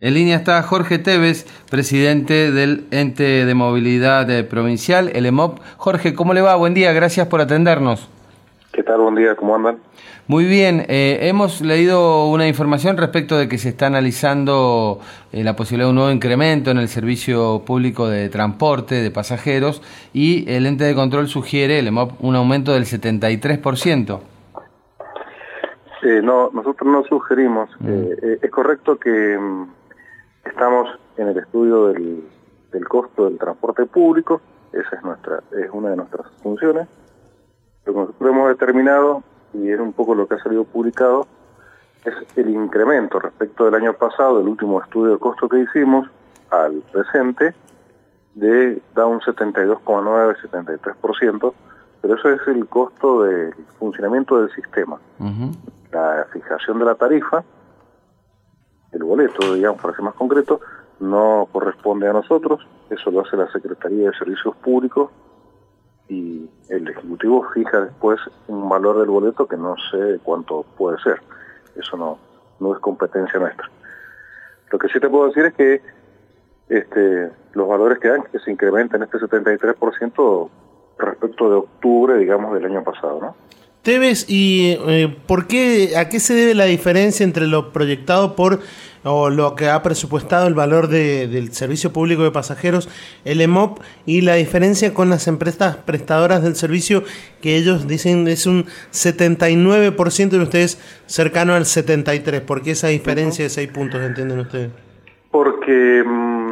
En línea está Jorge Tevez, presidente del Ente de Movilidad Provincial, el EMOP. Jorge, ¿cómo le va? Buen día, gracias por atendernos. ¿Qué tal? Buen día, ¿cómo andan? Muy bien, hemos leído una información respecto de que se está analizando la posibilidad de un nuevo incremento en el servicio público de transporte de pasajeros y el ente de control sugiere, el EMOP, un aumento del 73%. No, nosotros no sugerimos. Es correcto que estamos en el estudio del costo del transporte público, esa es una de nuestras funciones. Lo que nosotros hemos determinado, y es un poco lo que ha salido publicado, es el incremento respecto del año pasado, del último estudio de costo que hicimos, al presente, da un 72,9, 73%, pero eso es el costo del funcionamiento del sistema. La fijación de la tarifa, el boleto, digamos, para ser más concreto, no corresponde a nosotros, eso lo hace la Secretaría de Servicios Públicos y el Ejecutivo fija después un valor del boleto que no sé cuánto puede ser, eso no es competencia nuestra. Lo que sí te puedo decir es que los valores que dan, que se incrementan este 73% respecto de octubre, digamos, del año pasado, ¿no? Tevez, ¿y a qué se debe la diferencia entre lo proyectado o lo que ha presupuestado el valor del servicio público de pasajeros, el EMOP, y la diferencia con las empresas prestadoras del servicio, que ellos dicen es un 79% y ustedes cercano al 73%? ¿Por qué esa diferencia de 6 puntos, entienden ustedes? Porque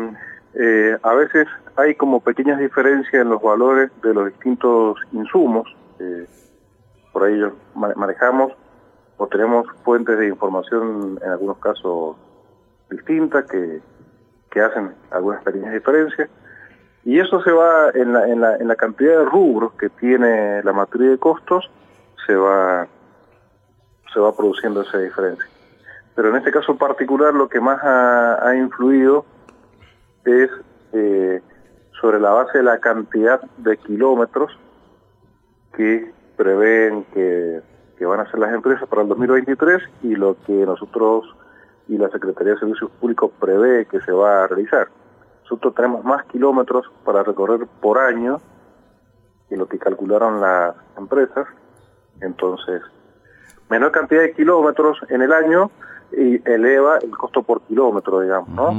a veces hay como pequeñas diferencias en los valores de los distintos insumos. Por ahí manejamos o tenemos fuentes de información en algunos casos distintas que hacen algunas pequeñas diferencias, y eso se va en la cantidad de rubros que tiene la matriz de costos, se va produciendo esa diferencia. Pero en este caso particular lo que más ha influido es sobre la base de la cantidad de kilómetros que prevén que van a hacer las empresas para el 2023 y lo que nosotros y la Secretaría de Servicios Públicos prevé que se va a realizar. Nosotros tenemos más kilómetros para recorrer por año que lo que calcularon las empresas, entonces menor cantidad de kilómetros en el año y eleva el costo por kilómetro, digamos, ¿no?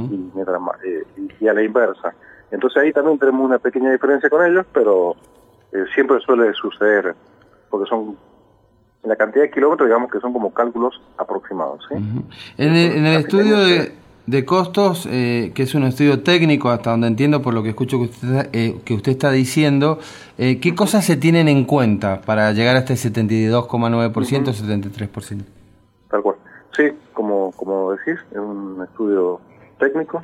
Y a la inversa. Entonces ahí también tenemos una pequeña diferencia con ellos, pero siempre suele suceder, porque son la cantidad de kilómetros, digamos que son como cálculos aproximados, ¿sí? En el estudio de costos, que es un estudio técnico, hasta donde entiendo por lo que escucho que usted está diciendo, ¿qué cosas se tienen en cuenta para llegar a este 72,9%, 73%? Tal cual. Sí, como decís, es un estudio técnico.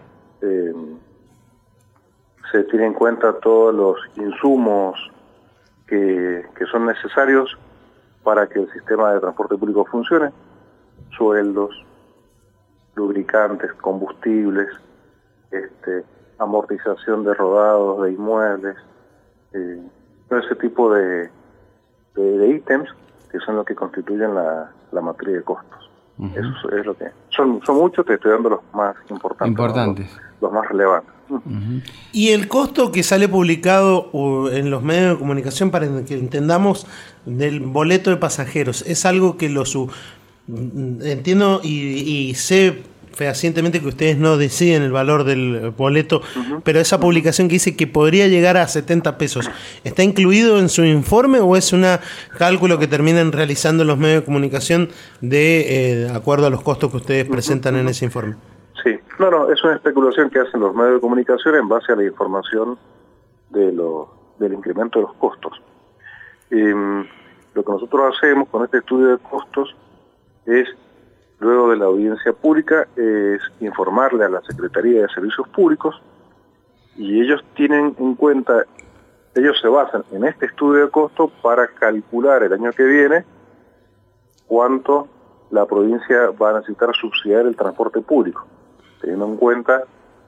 Se tiene en cuenta todos los insumos que son necesarios para que el sistema de transporte público funcione: sueldos, lubricantes, combustibles, amortización de rodados, de inmuebles, todo ese tipo de ítems que son los que constituyen la matriz de costos. Eso es lo que son muchos, te estoy dando los más importantes. Los más relevantes. Y el costo que sale publicado en los medios de comunicación, para que entendamos, del boleto de pasajeros, es algo que entiendo y sé fehacientemente que ustedes no deciden el valor del boleto, pero esa publicación que dice que podría llegar a 70 pesos, ¿está incluido en su informe o es un cálculo que terminan realizando los medios de comunicación de acuerdo a los costos que ustedes presentan en ese informe? Sí, no, es una especulación que hacen los medios de comunicación en base a la información del incremento de los costos. Lo que nosotros hacemos con este estudio de costos es, luego de la audiencia pública, es informarle a la Secretaría de Servicios Públicos, y ellos tienen en cuenta, ellos se basan en este estudio de costos para calcular el año que viene cuánto la provincia va a necesitar subsidiar el transporte público, teniendo en cuenta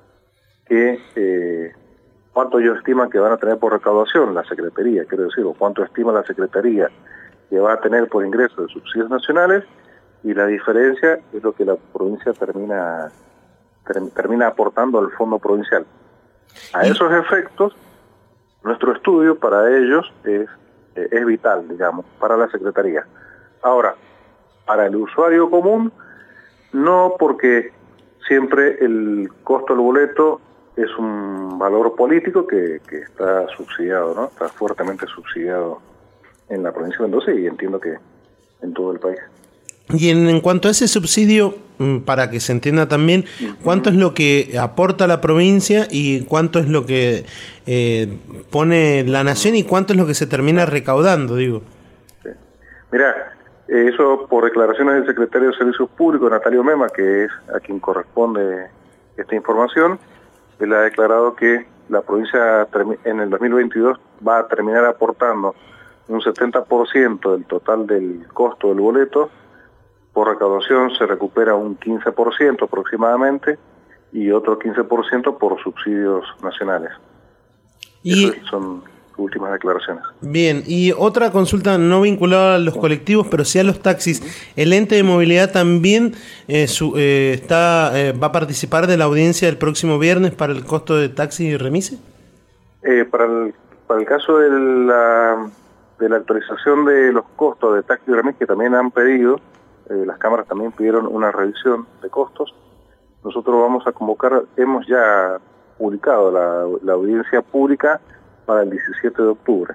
que cuánto ellos estiman que van a tener por recaudación la Secretaría, quiero decir, o cuánto estima la Secretaría que va a tener por ingreso de subsidios nacionales, y la diferencia es lo que la provincia termina termina aportando al fondo provincial. A esos efectos, nuestro estudio para ellos es vital, digamos, para la Secretaría. Ahora, para el usuario común, no, porque siempre el costo del boleto es un valor político que está subsidiado, ¿no? Está fuertemente subsidiado en la provincia de Mendoza y entiendo que en todo el país. Y en cuanto a ese subsidio, para que se entienda también, ¿cuánto es lo que aporta la provincia y cuánto es lo que pone la nación y cuánto es lo que se termina recaudando, digo? Sí. Mirá, eso por declaraciones del secretario de Servicios Públicos, Natalio Mema, que es a quien corresponde esta información, él ha declarado que la provincia en el 2022 va a terminar aportando un 70% del total del costo del boleto. Por recaudación se recupera un 15% aproximadamente y otro 15% por subsidios nacionales. Y esas son últimas declaraciones. Bien, y otra consulta no vinculada a los colectivos, pero sí a los taxis. ¿El ente de movilidad también va a participar de la audiencia del próximo viernes para el costo de taxi y remise? Para el caso de la actualización de los costos de taxi y remise, que también han pedido, las cámaras también pidieron una revisión de costos. Nosotros vamos a convocar, hemos ya publicado la audiencia pública para el 17 de octubre.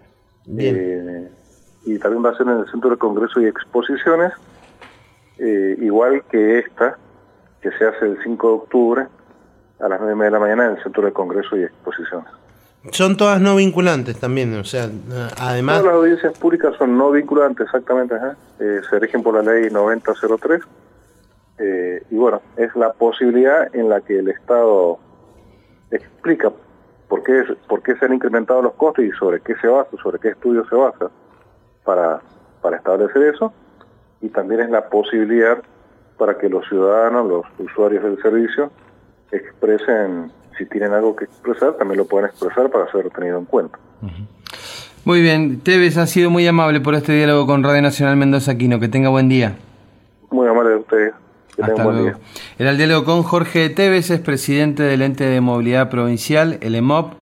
Y también va a ser en el Centro de Congreso y Exposiciones, igual que esta, que se hace el 5 de octubre a las 9:30 de la mañana en el Centro de Congreso y Exposiciones. Son todas no vinculantes también, o sea, además... Todas las audiencias públicas son no vinculantes, exactamente, se rigen por la ley 9003, y bueno, es la posibilidad en la que el Estado explica por qué se han incrementado los costos y sobre qué se basa, sobre qué estudio se basa para establecer eso, y también es la posibilidad para que los ciudadanos, los usuarios del servicio, expresen, si tienen algo que expresar, también lo pueden expresar para ser tenido en cuenta. Muy bien, Tevez ha sido muy amable por este diálogo con Radio Nacional Mendoza Aquino. Que tenga buen día. Muy amable de ustedes. Que Hasta tengan buen luego. día. Era el diálogo con Jorge Tevez, es presidente del Ente de Movilidad Provincial, el EMOP.